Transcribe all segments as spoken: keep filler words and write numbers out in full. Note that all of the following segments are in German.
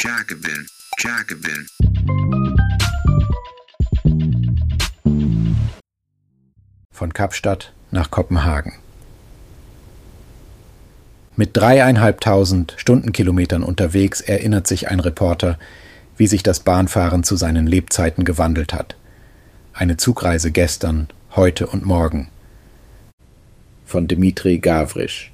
Jacobin, Jacobin. Von Kapstadt nach Kopenhagen. Mit dreieinhalbtausend Stundenkilometern unterwegs erinnert sich ein Reporter, wie sich das Bahnfahren zu seinen Lebzeiten gewandelt hat. Eine Zugreise gestern, heute und morgen. Von Dmitri Gavrisch.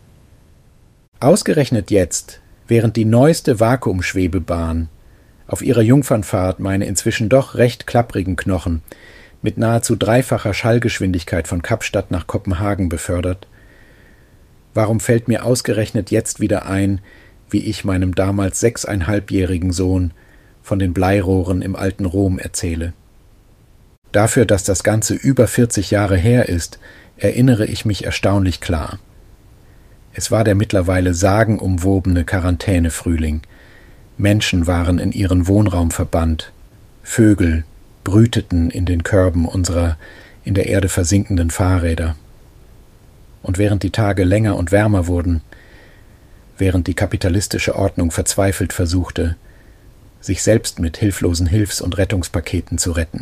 Ausgerechnet jetzt, während die neueste Vakuumschwebebahn auf ihrer Jungfernfahrt meine inzwischen doch recht klapprigen Knochen mit nahezu dreifacher Schallgeschwindigkeit von Kapstadt nach Kopenhagen befördert, warum fällt mir ausgerechnet jetzt wieder ein, wie ich meinem damals sechseinhalbjährigen Sohn von den Bleirohren im alten Rom erzähle? Dafür, dass das Ganze über vierzig Jahre her ist, erinnere ich mich erstaunlich klar. Es war der mittlerweile sagenumwobene Quarantänefrühling. Menschen waren in ihren Wohnraum verbannt. Vögel brüteten in den Körben unserer in der Erde versinkenden Fahrräder. Und während die Tage länger und wärmer wurden, während die kapitalistische Ordnung verzweifelt versuchte, sich selbst mit hilflosen Hilfs- und Rettungspaketen zu retten,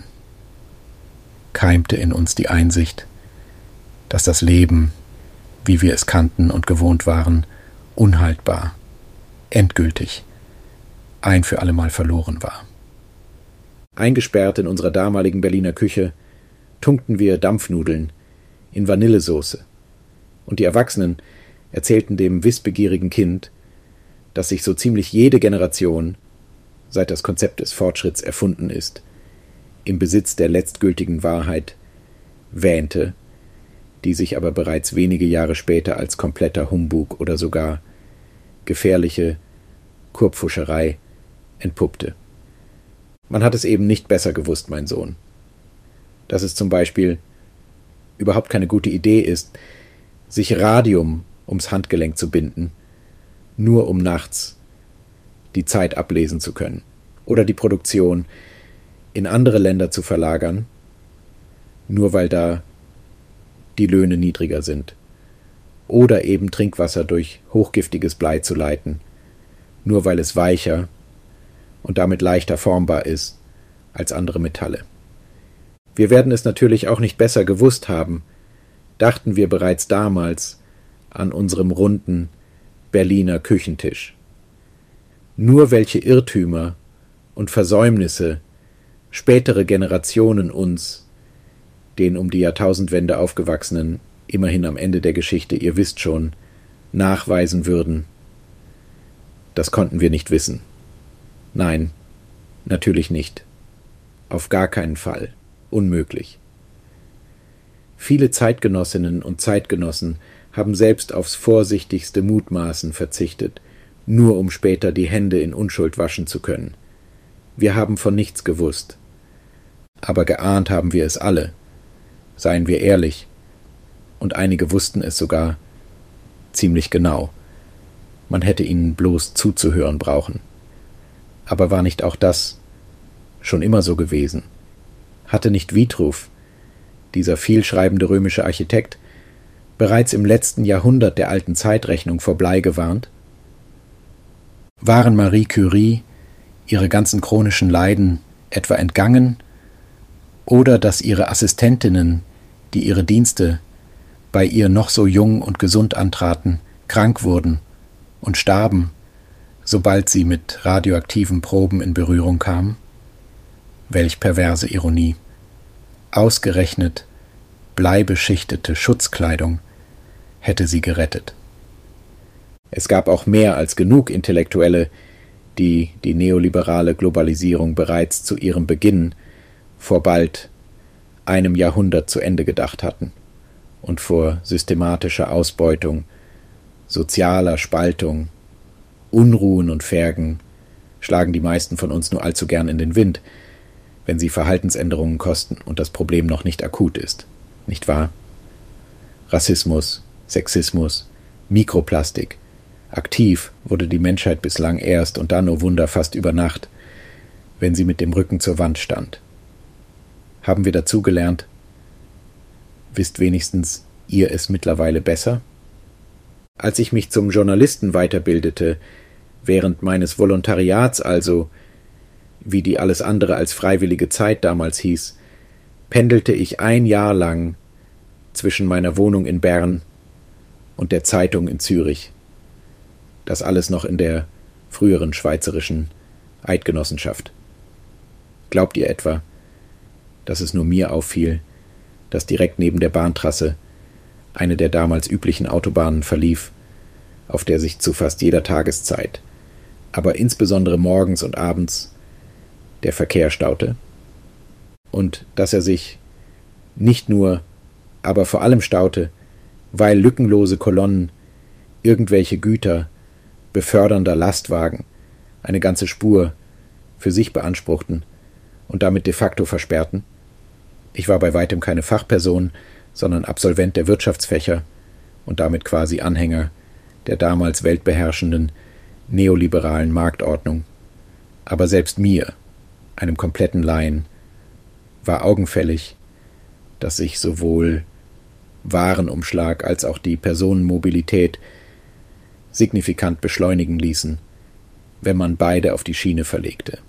keimte in uns die Einsicht, dass das Leben, wie wir es kannten und gewohnt waren, unhaltbar, endgültig, ein für allemal verloren war. Eingesperrt in unserer damaligen Berliner Küche tunkten wir Dampfnudeln in Vanillesoße, und die Erwachsenen erzählten dem wissbegierigen Kind, dass sich so ziemlich jede Generation, seit das Konzept des Fortschritts erfunden ist, im Besitz der letztgültigen Wahrheit wähnte, die sich aber bereits wenige Jahre später als kompletter Humbug oder sogar gefährliche Kurpfuscherei entpuppte. Man hat es eben nicht besser gewusst, mein Sohn. Dass es zum Beispiel überhaupt keine gute Idee ist, sich Radium ums Handgelenk zu binden, nur um nachts die Zeit ablesen zu können, oder die Produktion in andere Länder zu verlagern, nur weil da die Löhne niedriger sind, oder eben Trinkwasser durch hochgiftiges Blei zu leiten, nur weil es weicher und damit leichter formbar ist als andere Metalle. Wir werden es natürlich auch nicht besser gewusst haben, dachten wir bereits damals an unserem runden Berliner Küchentisch. Nur welche Irrtümer und Versäumnisse spätere Generationen uns, den um die Jahrtausendwende aufgewachsenen, immerhin am Ende der Geschichte, ihr wisst schon, nachweisen würden, das konnten wir nicht wissen. Nein, natürlich nicht. Auf gar keinen Fall. Unmöglich. Viele Zeitgenossinnen und Zeitgenossen haben selbst aufs vorsichtigste Mutmaßen verzichtet, nur um später die Hände in Unschuld waschen zu können. Wir haben von nichts gewusst. Aber geahnt haben wir es alle. Seien wir ehrlich. Und einige wussten es sogar ziemlich genau. Man hätte ihnen bloß zuzuhören brauchen. Aber war nicht auch das schon immer so gewesen? Hatte nicht Vitruv, dieser vielschreibende römische Architekt, bereits im letzten Jahrhundert der alten Zeitrechnung vor Blei gewarnt? Waren Marie Curie ihre ganzen chronischen Leiden etwa entgangen, oder dass ihre Assistentinnen, die ihre Dienste bei ihr noch so jung und gesund antraten, krank wurden und starben, sobald sie mit radioaktiven Proben in Berührung kamen? Welch perverse Ironie! Ausgerechnet bleibeschichtete Schutzkleidung hätte sie gerettet. Es gab auch mehr als genug Intellektuelle, die die neoliberale Globalisierung bereits zu ihrem Beginn vor bald einem Jahrhundert zu Ende gedacht hatten und vor systematischer Ausbeutung, sozialer Spaltung, Unruhen und Fergen schlagen die meisten von uns nur allzu gern in den Wind, wenn sie Verhaltensänderungen kosten und das Problem noch nicht akut ist, nicht wahr? Rassismus, Sexismus, Mikroplastik. Aktiv wurde die Menschheit bislang erst und dann, oh Wunder, fast über Nacht, wenn sie mit dem Rücken zur Wand stand. Haben wir dazugelernt? Wisst wenigstens ihr es mittlerweile besser? Als ich mich zum Journalisten weiterbildete, Während meines Volontariats also, wie die alles andere als freiwillige Zeit damals hieß, pendelte ich ein Jahr lang zwischen meiner Wohnung in Bern und der Zeitung in Zürich. Das alles noch in der früheren schweizerischen Eidgenossenschaft. Glaubt ihr etwa, dass es nur mir auffiel, dass direkt neben der Bahntrasse eine der damals üblichen Autobahnen verlief, auf der sich zu fast jeder Tageszeit, aber insbesondere morgens und abends, der Verkehr staute? Und dass er sich nicht nur, aber vor allem staute, weil lückenlose Kolonnen irgendwelche Güter befördernder Lastwagen eine ganze Spur für sich beanspruchten und damit de facto versperrten? Ich war bei weitem keine Fachperson, sondern Absolvent der Wirtschaftsfächer und damit quasi Anhänger der damals weltbeherrschenden neoliberalen Marktordnung. Aber selbst mir, einem kompletten Laien, war augenfällig, dass sich sowohl Warenumschlag als auch die Personenmobilität signifikant beschleunigen ließen, wenn man beide auf die Schiene verlegte.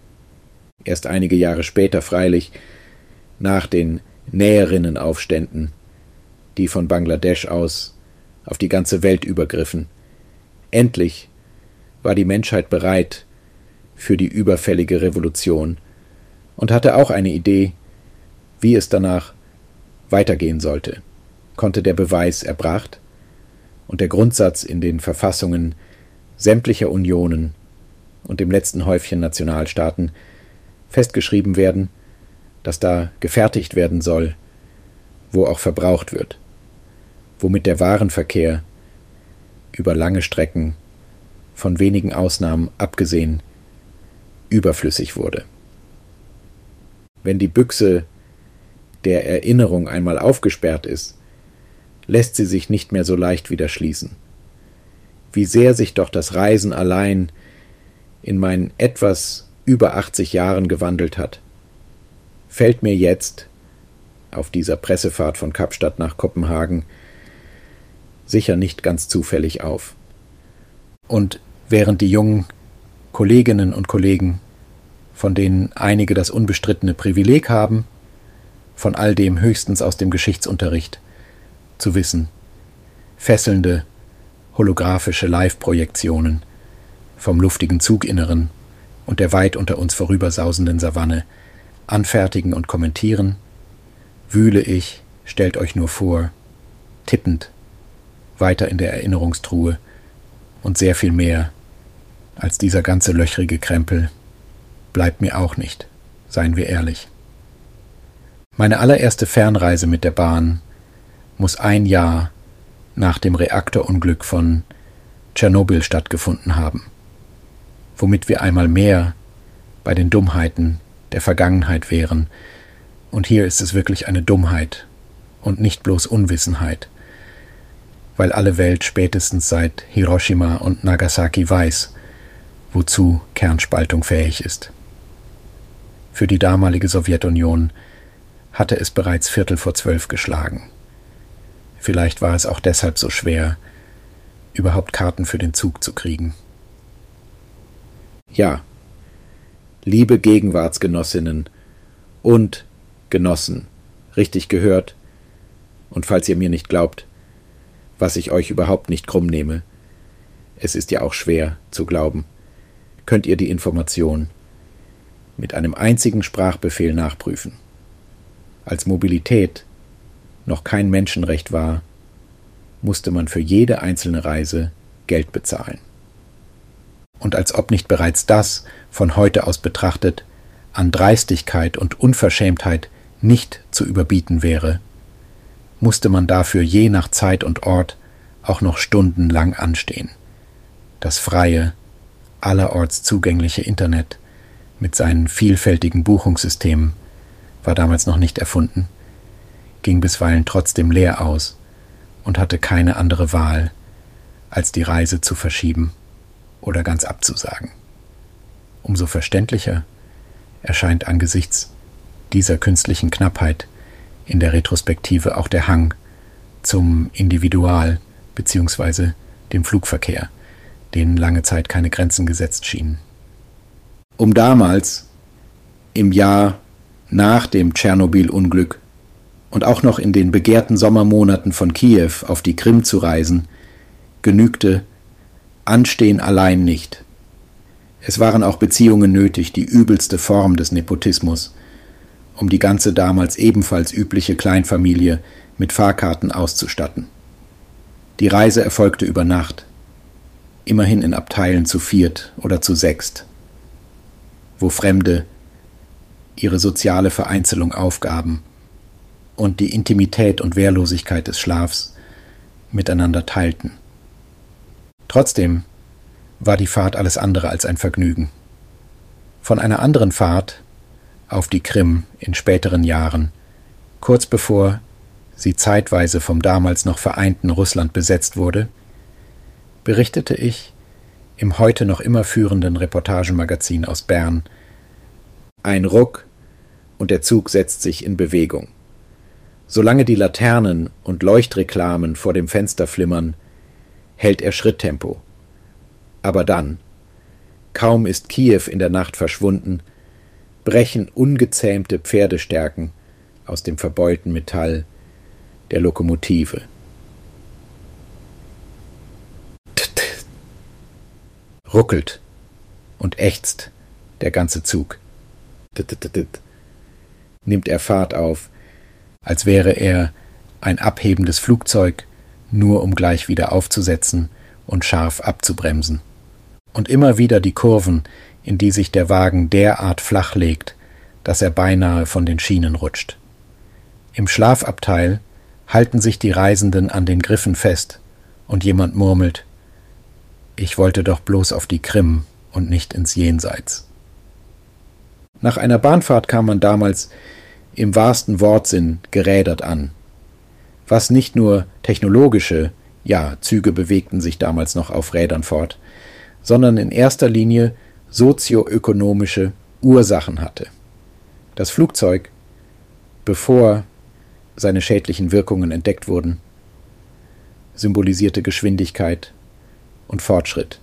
Erst einige Jahre später freilich, nach den Näherinnenaufständen, die von Bangladesch aus auf die ganze Welt übergriffen, endlich war die Menschheit bereit für die überfällige Revolution und hatte auch eine Idee, wie es danach weitergehen sollte. Konnte der Beweis erbracht und der Grundsatz in den Verfassungen sämtlicher Unionen und dem letzten Häufchen Nationalstaaten festgeschrieben werden, dass da gefertigt werden soll, wo auch verbraucht wird, womit der Warenverkehr über lange Strecken, von wenigen Ausnahmen abgesehen, überflüssig wurde. Wenn die Büchse der Erinnerung einmal aufgesperrt ist, lässt sie sich nicht mehr so leicht wieder schließen. Wie sehr sich doch das Reisen allein in meinen etwas über achtzig Jahren gewandelt hat, fällt mir jetzt, auf dieser Pressefahrt von Kapstadt nach Kopenhagen, sicher nicht ganz zufällig auf. Und während die jungen Kolleginnen und Kollegen, von denen einige das unbestrittene Privileg haben, von all dem höchstens aus dem Geschichtsunterricht zu wissen, fesselnde, holographische Live-Projektionen vom luftigen Zuginneren und der weit unter uns vorübersausenden Savanne anfertigen und kommentieren, wühle ich, stellt euch nur vor, tippend, weiter in der Erinnerungstruhe und sehr viel mehr als dieser ganze löchrige Krempel bleibt mir auch nicht, seien wir ehrlich. Meine allererste Fernreise mit der Bahn muss ein Jahr nach dem Reaktorunglück von Tschernobyl stattgefunden haben, womit wir einmal mehr bei den Dummheiten der Vergangenheit wären. Und hier ist es wirklich eine Dummheit und nicht bloß Unwissenheit, weil alle Welt spätestens seit Hiroshima und Nagasaki weiß, wozu Kernspaltung fähig ist. Für die damalige Sowjetunion hatte es bereits Viertel vor zwölf geschlagen. Vielleicht war es auch deshalb so schwer, überhaupt Karten für den Zug zu kriegen. Ja, liebe Gegenwartsgenossinnen und Genossen, richtig gehört, und falls ihr mir nicht glaubt, was ich euch überhaupt nicht krumm nehme, es ist ja auch schwer zu glauben, könnt ihr die Information mit einem einzigen Sprachbefehl nachprüfen. Als Mobilität noch kein Menschenrecht war, musste man für jede einzelne Reise Geld bezahlen. Und als ob nicht bereits das, von heute aus betrachtet, an Dreistigkeit und Unverschämtheit nicht zu überbieten wäre, musste man dafür je nach Zeit und Ort auch noch stundenlang anstehen. Das freie, allerorts zugängliche Internet mit seinen vielfältigen Buchungssystemen war damals noch nicht erfunden, ging bisweilen trotzdem leer aus und hatte keine andere Wahl, als die Reise zu verschieben oder ganz abzusagen. Umso verständlicher erscheint angesichts dieser künstlichen Knappheit in der Retrospektive auch der Hang zum Individual- bzw. dem Flugverkehr, denen lange Zeit keine Grenzen gesetzt schienen. Um damals, im Jahr nach dem Tschernobyl-Unglück und auch noch in den begehrten Sommermonaten von Kiew auf die Krim zu reisen, genügte Anstehen allein nicht. Es waren auch Beziehungen nötig, die übelste Form des Nepotismus, um die ganze damals ebenfalls übliche Kleinfamilie mit Fahrkarten auszustatten. Die Reise erfolgte über Nacht, immerhin in Abteilen zu viert oder zu sechst, wo Fremde ihre soziale Vereinzelung aufgaben und die Intimität und Wehrlosigkeit des Schlafs miteinander teilten. Trotzdem war die Fahrt alles andere als ein Vergnügen. Von einer anderen Fahrt auf die Krim in späteren Jahren, kurz bevor sie zeitweise vom damals noch vereinten Russland besetzt wurde, berichtete ich im heute noch immer führenden Reportagemagazin aus Bern: Ein Ruck und der Zug setzt sich in Bewegung. Solange die Laternen und Leuchtreklamen vor dem Fenster flimmern, hält er Schritttempo. Aber dann, kaum ist Kiew in der Nacht verschwunden, brechen ungezähmte Pferdestärken aus dem verbeulten Metall der Lokomotive. Ruckelt und ächzt der ganze Zug. Nimmt er Fahrt auf, als wäre er ein abhebendes Flugzeug, nur um gleich wieder aufzusetzen und scharf abzubremsen. Und immer wieder die Kurven, in die sich der Wagen derart flach legt, dass er beinahe von den Schienen rutscht. Im Schlafabteil halten sich die Reisenden an den Griffen fest und jemand murmelt: Ich wollte doch bloß auf die Krim und nicht ins Jenseits. Nach einer Bahnfahrt kam man damals im wahrsten Wortsinn gerädert an. Was nicht nur technologische, ja, Züge bewegten sich damals noch auf Rädern fort, sondern in erster Linie sozioökonomische Ursachen hatte. Das Flugzeug, bevor seine schädlichen Wirkungen entdeckt wurden, symbolisierte Geschwindigkeit und Fortschritt.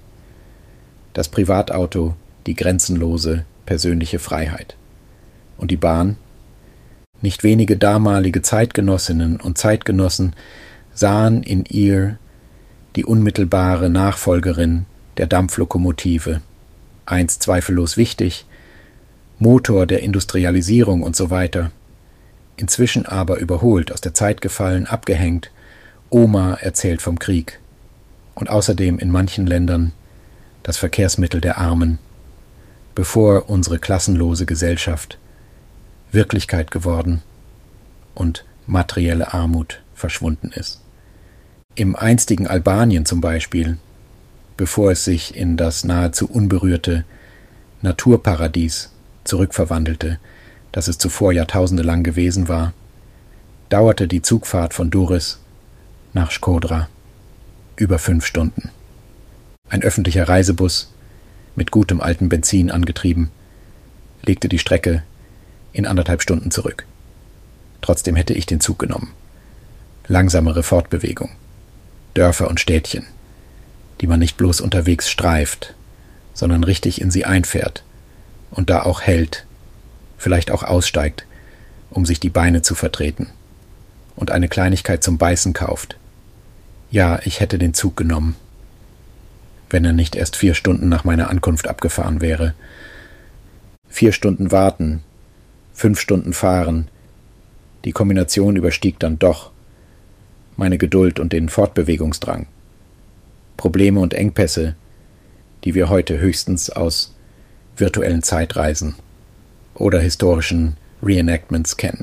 Das Privatauto die grenzenlose persönliche Freiheit. Und die Bahn? Nicht wenige damalige Zeitgenossinnen und Zeitgenossen sahen in ihr die unmittelbare Nachfolgerin der Dampflokomotive, einst zweifellos wichtig, Motor der Industrialisierung und so weiter, inzwischen aber überholt, aus der Zeit gefallen, abgehängt. Oma erzählt vom Krieg und außerdem in manchen Ländern das Verkehrsmittel der Armen, bevor unsere klassenlose Gesellschaft Wirklichkeit geworden und materielle Armut verschwunden ist. Im einstigen Albanien zum Beispiel, bevor es sich in das nahezu unberührte Naturparadies zurückverwandelte, das es zuvor Jahrtausende lang gewesen war, dauerte die Zugfahrt von Durrës nach Shkodra über fünf Stunden. Ein öffentlicher Reisebus, mit gutem altem Benzin angetrieben, legte die Strecke in anderthalb Stunden zurück. Trotzdem hätte ich den Zug genommen. Langsamere Fortbewegung, Dörfer und Städtchen, die man nicht bloß unterwegs streift, sondern richtig in sie einfährt und da auch hält, vielleicht auch aussteigt, um sich die Beine zu vertreten und eine Kleinigkeit zum Beißen kauft. Ja, ich hätte den Zug genommen, wenn er nicht erst vier Stunden nach meiner Ankunft abgefahren wäre. Vier Stunden warten, fünf Stunden fahren, die Kombination überstieg dann doch meine Geduld und den Fortbewegungsdrang. Probleme und Engpässe, die wir heute höchstens aus virtuellen Zeitreisen oder historischen Reenactments kennen.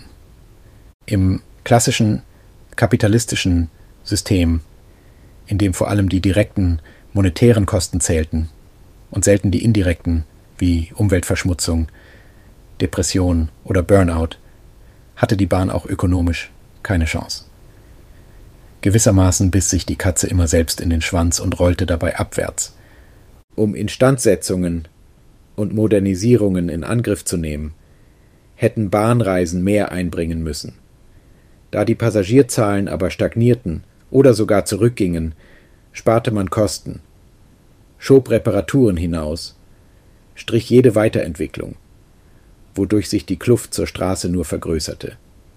Im klassischen kapitalistischen System, in dem vor allem die direkten monetären Kosten zählten und selten die indirekten wie Umweltverschmutzung, Depression oder Burnout, hatte die Bahn auch ökonomisch keine Chance. Gewissermaßen biss sich die Katze immer selbst in den Schwanz und rollte dabei abwärts. Um Instandsetzungen und Modernisierungen in Angriff zu nehmen, hätten Bahnreisen mehr einbringen müssen. Da die Passagierzahlen aber stagnierten oder sogar zurückgingen, sparte man Kosten, schob Reparaturen hinaus, strich jede Weiterentwicklung, wodurch sich die Kluft zur Straße nur vergrößerte.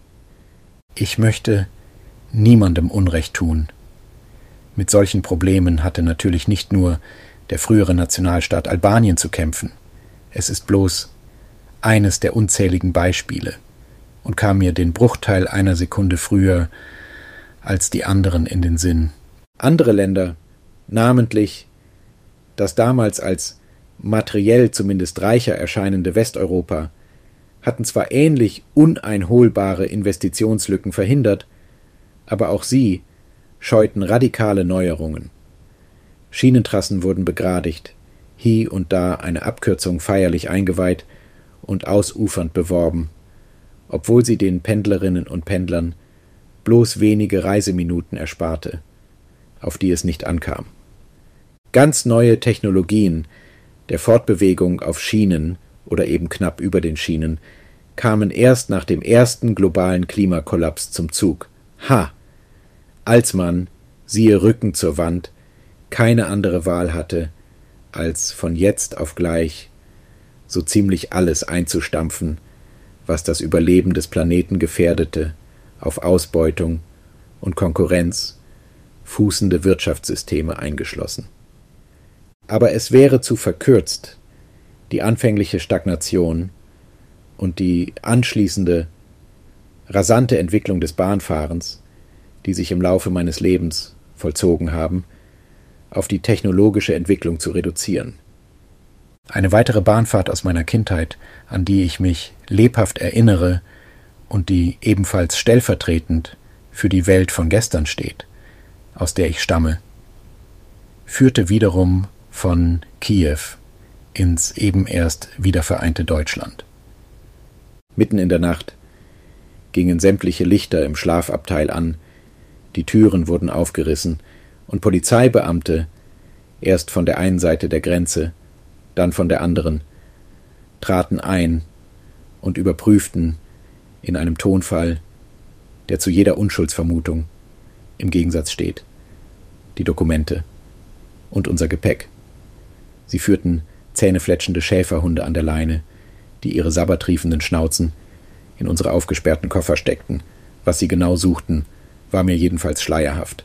Ich möchte niemandem Unrecht tun. Mit solchen Problemen hatte natürlich nicht nur der frühere Nationalstaat Albanien zu kämpfen. Es ist bloß eines der unzähligen Beispiele und kam mir den Bruchteil einer Sekunde früher als die anderen in den Sinn. Andere Länder, namentlich das damals als materiell zumindest reicher erscheinende Westeuropa, hatten zwar ähnlich uneinholbare Investitionslücken verhindert, aber auch sie scheuten radikale Neuerungen. Schienentrassen wurden begradigt, hie und da eine Abkürzung feierlich eingeweiht und ausufernd beworben, obwohl sie den Pendlerinnen und Pendlern bloß wenige Reiseminuten ersparte, auf die es nicht ankam. Ganz neue Technologien der Fortbewegung auf Schienen oder eben knapp über den Schienen kamen erst nach dem ersten globalen Klimakollaps zum Zug. Ha! Als man, siehe Rücken zur Wand, keine andere Wahl hatte, als von jetzt auf gleich so ziemlich alles einzustampfen, was das Überleben des Planeten gefährdete, auf Ausbeutung und Konkurrenz fußende Wirtschaftssysteme eingeschlossen. Aber es wäre zu verkürzt, die anfängliche Stagnation und die anschließende rasante Entwicklung des Bahnfahrens, die sich im Laufe meines Lebens vollzogen haben, auf die technologische Entwicklung zu reduzieren. Eine weitere Bahnfahrt aus meiner Kindheit, an die ich mich lebhaft erinnere und die ebenfalls stellvertretend für die Welt von gestern steht, aus der ich stamme, führte wiederum von Kiew ins eben erst wiedervereinte Deutschland. Mitten in der Nacht gingen sämtliche Lichter im Schlafabteil an, die Türen wurden aufgerissen und Polizeibeamte, erst von der einen Seite der Grenze, dann von der anderen, traten ein und überprüften in einem Tonfall, der zu jeder Unschuldsvermutung im Gegensatz steht, die Dokumente und unser Gepäck. Sie führten zähnefletschende Schäferhunde an der Leine, die ihre sabbertriefenden Schnauzen in unsere aufgesperrten Koffer steckten. Was sie genau suchten, war mir jedenfalls schleierhaft.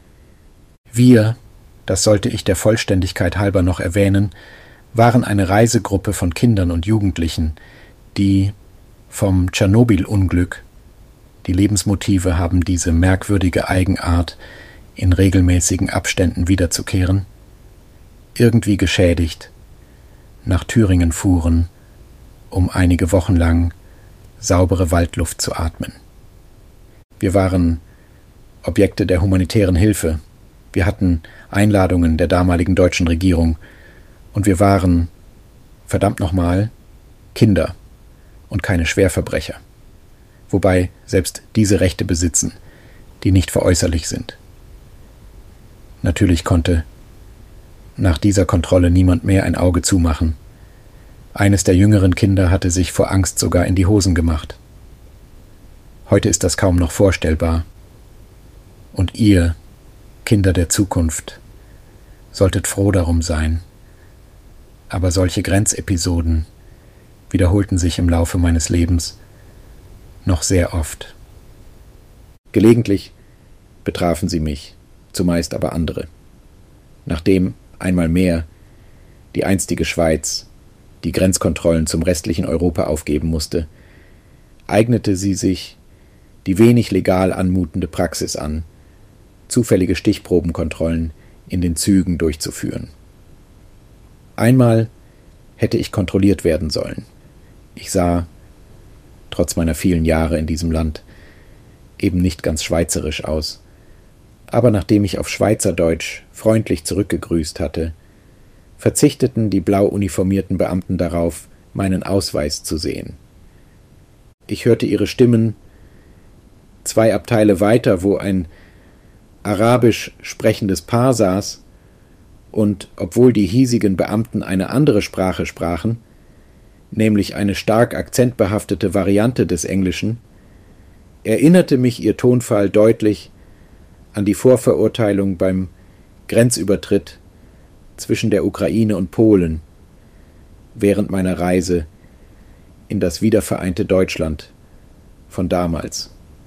Wir, das sollte ich der Vollständigkeit halber noch erwähnen, waren eine Reisegruppe von Kindern und Jugendlichen, die vom Tschernobyl-Unglück, die Lebensmotive haben diese merkwürdige Eigenart, in regelmäßigen Abständen wiederzukehren, irgendwie geschädigt, nach Thüringen fuhren, um einige Wochen lang saubere Waldluft zu atmen. Wir waren Objekte der humanitären Hilfe, wir hatten Einladungen der damaligen deutschen Regierung und wir waren, verdammt nochmal, Kinder und keine Schwerverbrecher, wobei selbst diese Rechte besitzen, die nicht veräußerlich sind. Natürlich konnte nach dieser Kontrolle niemand mehr ein Auge zumachen. Eines der jüngeren Kinder hatte sich vor Angst sogar in die Hosen gemacht. Heute ist das kaum noch vorstellbar. Und ihr, Kinder der Zukunft, solltet froh darum sein. Aber solche Grenzepisoden wiederholten sich im Laufe meines Lebens noch sehr oft. Gelegentlich betrafen sie mich, zumeist aber andere. Nachdem einmal mehr die einstige Schweiz die Grenzkontrollen zum restlichen Europa aufgeben musste, eignete sie sich die wenig legal anmutende Praxis an, zufällige Stichprobenkontrollen in den Zügen durchzuführen. Einmal hätte ich kontrolliert werden sollen. Ich sah, trotz meiner vielen Jahre in diesem Land, eben nicht ganz schweizerisch aus, aber nachdem ich auf Schweizerdeutsch freundlich zurückgegrüßt hatte, verzichteten die blau uniformierten Beamten darauf, meinen Ausweis zu sehen. Ich hörte ihre Stimmen zwei Abteile weiter, wo ein arabisch sprechendes Paar saß, und obwohl die hiesigen Beamten eine andere Sprache sprachen, nämlich eine stark akzentbehaftete Variante des Englischen, erinnerte mich ihr Tonfall deutlich an die Vorverurteilung beim Grenzübertritt zwischen der Ukraine und Polen während meiner Reise in das wiedervereinte Deutschland von damals.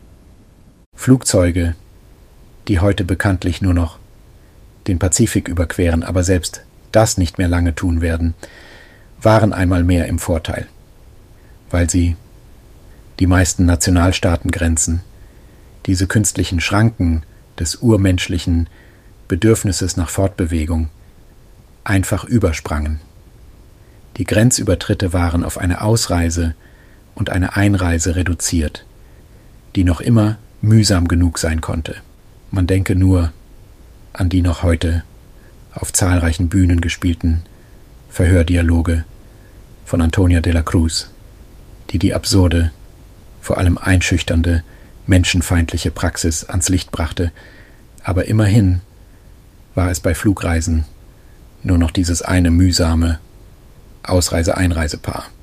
Flugzeuge, die heute bekanntlich nur noch den Pazifik überqueren, aber selbst das nicht mehr lange tun werden, waren einmal mehr im Vorteil, weil sie die meisten Nationalstaatengrenzen, diese künstlichen Schranken des urmenschlichen Bedürfnisses nach Fortbewegung, einfach übersprangen. Die Grenzübertritte waren auf eine Ausreise und eine Einreise reduziert, die noch immer mühsam genug sein konnte. Man denke nur an die noch heute auf zahlreichen Bühnen gespielten Verhördialoge von Antonia de la Cruz, die die absurde, vor allem einschüchternde, menschenfeindliche Praxis ans Licht brachte, aber immerhin war es bei Flugreisen nur noch dieses eine mühsame Ausreise-Einreisepaar.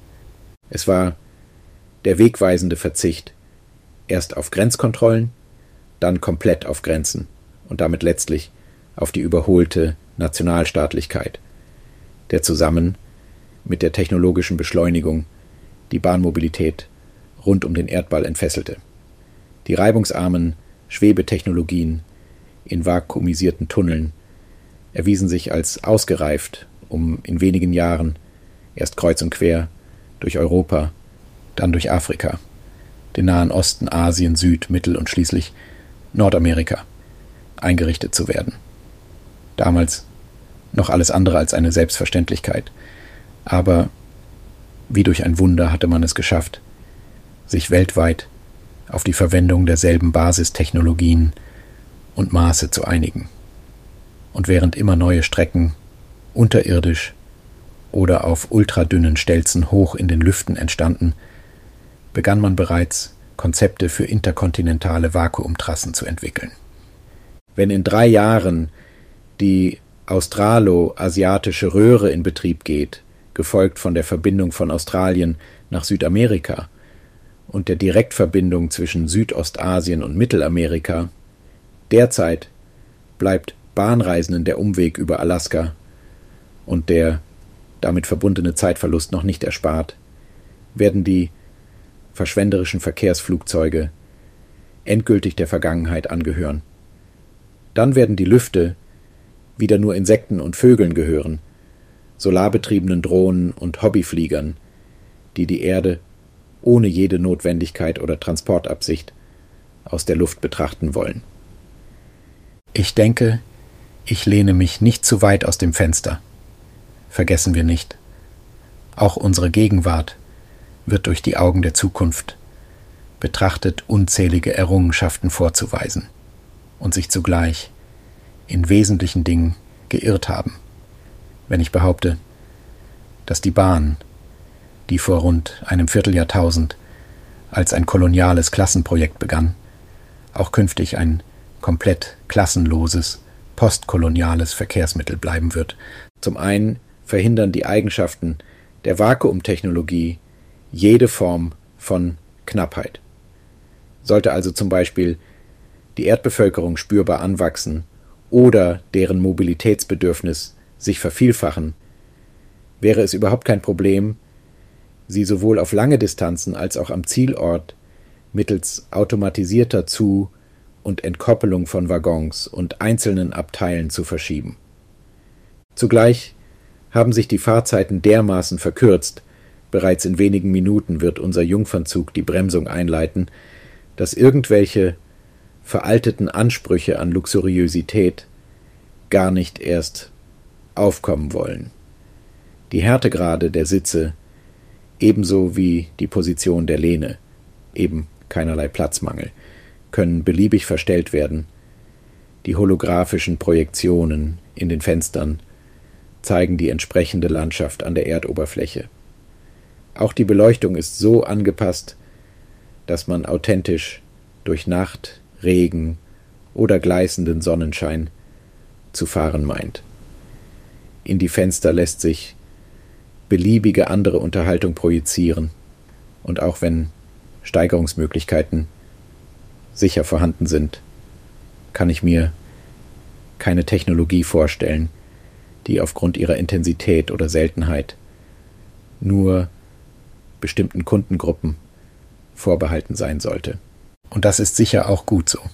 Es war der wegweisende Verzicht, erst auf Grenzkontrollen, dann komplett auf Grenzen und damit letztlich auf die überholte Nationalstaatlichkeit, der zusammen mit der technologischen Beschleunigung die Bahnmobilität rund um den Erdball entfesselte. Die reibungsarmen Schwebetechnologien in vakuumisierten Tunneln erwiesen sich als ausgereift, um in wenigen Jahren erst kreuz und quer durch Europa, dann durch Afrika, den Nahen Osten, Asien, Süd-, Mittel- und schließlich Nordamerika eingerichtet zu werden. Damals noch alles andere als eine Selbstverständlichkeit, aber wie durch ein Wunder hatte man es geschafft, sich weltweit auf die Verwendung derselben Basistechnologien und Maße zu einigen. Und während immer neue Strecken unterirdisch oder auf ultradünnen Stelzen hoch in den Lüften entstanden, begann man bereits Konzepte für interkontinentale Vakuumtrassen zu entwickeln. Wenn in drei Jahren die australo-asiatische Röhre in Betrieb geht, gefolgt von der Verbindung von Australien nach Südamerika und der Direktverbindung zwischen Südostasien und Mittelamerika, derzeit bleibt Bahnreisenden der Umweg über Alaska und der damit verbundene Zeitverlust noch nicht erspart, werden die verschwenderischen Verkehrsflugzeuge endgültig der Vergangenheit angehören. Dann werden die Lüfte wieder nur Insekten und Vögeln gehören, solarbetriebenen Drohnen und Hobbyfliegern, die die Erde ohne jede Notwendigkeit oder Transportabsicht aus der Luft betrachten wollen. Ich denke, ich lehne mich nicht zu weit aus dem Fenster. Vergessen wir nicht, auch unsere Gegenwart wird durch die Augen der Zukunft betrachtet, unzählige Errungenschaften vorzuweisen und sich zugleich in wesentlichen Dingen geirrt haben, wenn ich behaupte, dass die Bahn, die vor rund einem Vierteljahrtausend als ein koloniales Klassenprojekt begann, auch künftig ein komplett klassenloses, postkoloniales Verkehrsmittel bleiben wird. Zum einen verhindern die Eigenschaften der Vakuumtechnologie jede Form von Knappheit. Sollte also zum Beispiel die Erdbevölkerung spürbar anwachsen oder deren Mobilitätsbedürfnis sich vervielfachen, wäre es überhaupt kein Problem, sie sowohl auf lange Distanzen als auch am Zielort mittels automatisierter Zu- und Entkoppelung von Waggons und einzelnen Abteilen zu verschieben. Zugleich haben sich die Fahrzeiten dermaßen verkürzt, bereits in wenigen Minuten wird unser Jungfernzug die Bremsung einleiten, dass irgendwelche veralteten Ansprüche an Luxuriosität gar nicht erst aufkommen wollen. Die Härtegrade der Sitze, ebenso wie die Position der Lehne, eben keinerlei Platzmangel, können beliebig verstellt werden. Die holographischen Projektionen in den Fenstern zeigen die entsprechende Landschaft an der Erdoberfläche. Auch die Beleuchtung ist so angepasst, dass man authentisch durch Nacht, Regen oder gleißenden Sonnenschein zu fahren meint. In die Fenster lässt sich beliebige andere Unterhaltung projizieren, und auch wenn Steigerungsmöglichkeiten sicher vorhanden sind, kann ich mir keine Technologie vorstellen, die aufgrund ihrer Intensität oder Seltenheit nur bestimmten Kundengruppen vorbehalten sein sollte. Und das ist sicher auch gut so.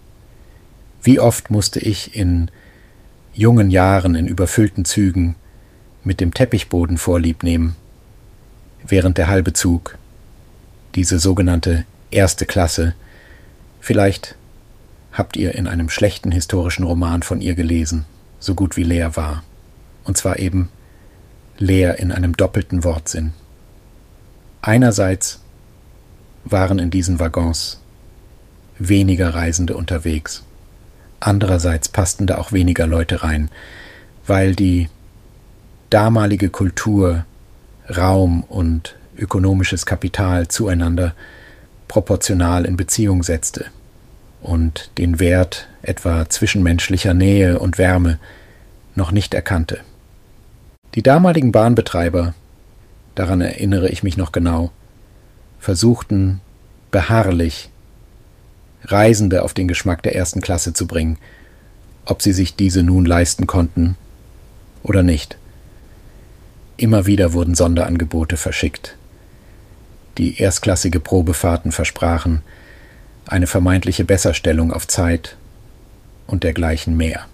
Wie oft musste ich in jungen Jahren in überfüllten Zügen mit dem Teppichboden Vorlieb nehmen, während der halbe Zug, diese sogenannte erste Klasse, vielleicht habt ihr in einem schlechten historischen Roman von ihr gelesen, so gut wie leer war. Und zwar eben leer in einem doppelten Wortsinn. Einerseits waren in diesen Waggons weniger Reisende unterwegs. Andererseits passten da auch weniger Leute rein, weil die damalige Kultur Raum und ökonomisches Kapital zueinander proportional in Beziehung setzte und den Wert etwa zwischenmenschlicher Nähe und Wärme noch nicht erkannte. Die damaligen Bahnbetreiber, daran erinnere ich mich noch genau, versuchten beharrlich, Reisende auf den Geschmack der ersten Klasse zu bringen, ob sie sich diese nun leisten konnten oder nicht. Immer wieder wurden Sonderangebote verschickt, die erstklassige Probefahrten versprachen, eine vermeintliche Besserstellung auf Zeit und dergleichen mehr.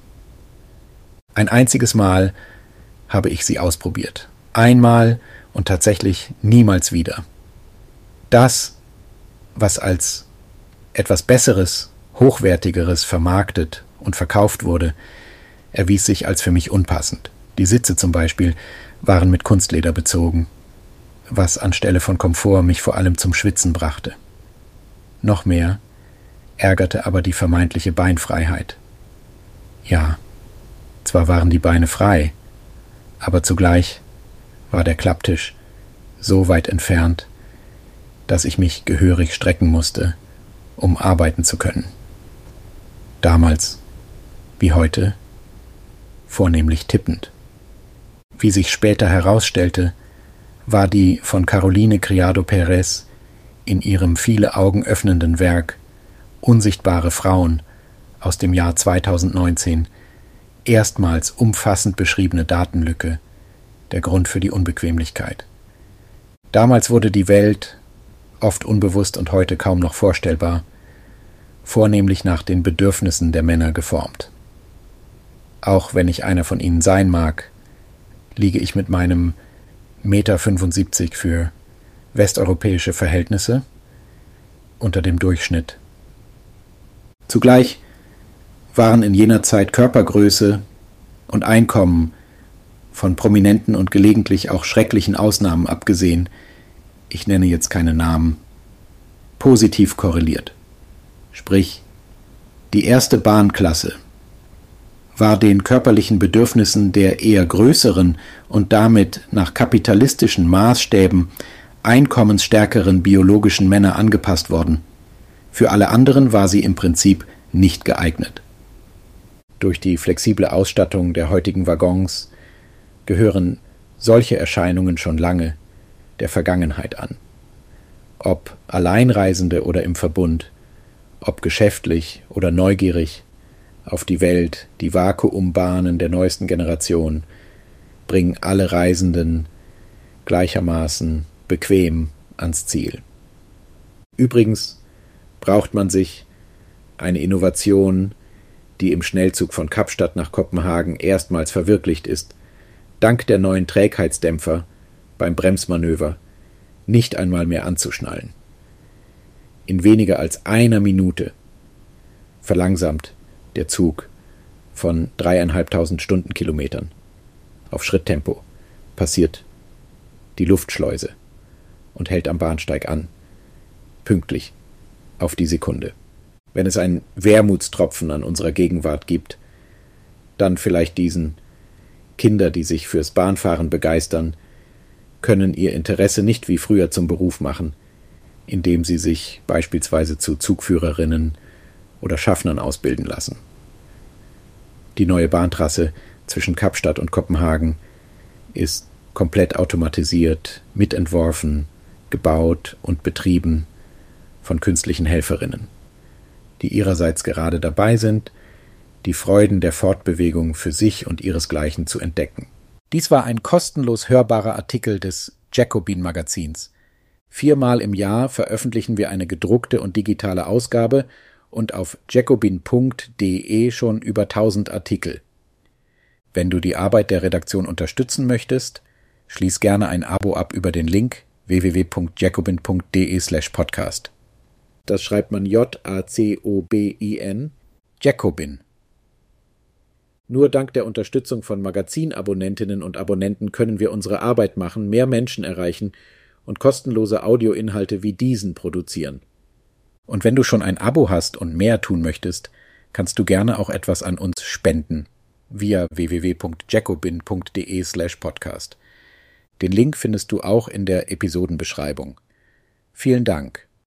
Ein einziges Mal habe ich sie ausprobiert. Einmal und tatsächlich niemals wieder. Das, was als etwas Besseres, Hochwertigeres vermarktet und verkauft wurde, erwies sich als für mich unpassend. Die Sitze zum Beispiel waren mit Kunstleder bezogen, was anstelle von Komfort mich vor allem zum Schwitzen brachte. Noch mehr ärgerte aber die vermeintliche Beinfreiheit. Ja, zwar waren die Beine frei, aber zugleich war der Klapptisch so weit entfernt, dass ich mich gehörig strecken musste, um arbeiten zu können. Damals, wie heute, vornehmlich tippend. Wie sich später herausstellte, war die von Caroline Criado Perez in ihrem viele Augen öffnenden Werk Unsichtbare Frauen aus dem Jahr zweitausendneunzehn erstmals umfassend beschriebene Datenlücke der Grund für die Unbequemlichkeit. Damals wurde die Welt, oft unbewusst und heute kaum noch vorstellbar, vornehmlich nach den Bedürfnissen der Männer geformt. Auch wenn ich einer von ihnen sein mag, liege ich mit meinem Meter fünfundsiebzig für westeuropäische Verhältnisse unter dem Durchschnitt. Zugleich waren in jener Zeit Körpergröße und Einkommen, von prominenten und gelegentlich auch schrecklichen Ausnahmen abgesehen, ich nenne jetzt keine Namen, positiv korreliert. Sprich, die erste Bahnklasse war den körperlichen Bedürfnissen der eher größeren und damit nach kapitalistischen Maßstäben einkommensstärkeren biologischen Männer angepasst worden. Für alle anderen war sie im Prinzip nicht geeignet. Durch die flexible Ausstattung der heutigen Waggons gehören solche Erscheinungen schon lange der Vergangenheit an. Ob Alleinreisende oder im Verbund, ob geschäftlich oder neugierig auf die Welt, die Vakuumbahnen der neuesten Generation, bringen alle Reisenden gleichermaßen bequem ans Ziel. Übrigens braucht man sich eine Innovation, die im Schnellzug von Kapstadt nach Kopenhagen erstmals verwirklicht ist, dank der neuen Trägheitsdämpfer beim Bremsmanöver nicht einmal mehr anzuschnallen. In weniger als einer Minute verlangsamt der Zug von dreieinhalbtausend Stundenkilometern auf Schritttempo passiert die Luftschleuse und hält am Bahnsteig an, pünktlich auf die Sekunde. Wenn es einen Wermutstropfen an unserer Gegenwart gibt, dann vielleicht diesen: Kinder, die sich fürs Bahnfahren begeistern, können ihr Interesse nicht wie früher zum Beruf machen, indem sie sich beispielsweise zu Zugführerinnen oder Schaffnern ausbilden lassen. Die neue Bahntrasse zwischen Kapstadt und Kopenhagen ist komplett automatisiert, mitentworfen, gebaut und betrieben von künstlichen Helferinnen, die ihrerseits gerade dabei sind, die Freuden der Fortbewegung für sich und ihresgleichen zu entdecken. Dies war ein kostenlos hörbarer Artikel des Jacobin Magazins. Viermal im Jahr veröffentlichen wir eine gedruckte und digitale Ausgabe und auf jacobin punkt de schon über tausend Artikel. Wenn du die Arbeit der Redaktion unterstützen möchtest, schließ gerne ein Abo ab über den Link w w w punkt jacobin punkt de slash podcast. Das schreibt man J A C O B I N, Jacobin. Nur dank der Unterstützung von Magazinabonnentinnen und Abonnenten können wir unsere Arbeit machen, mehr Menschen erreichen und kostenlose Audioinhalte wie diesen produzieren. Und wenn du schon ein Abo hast und mehr tun möchtest, kannst du gerne auch etwas an uns spenden via w w w punkt jacobin punkt de slash podcast. Den Link findest du auch in der Episodenbeschreibung. Vielen Dank.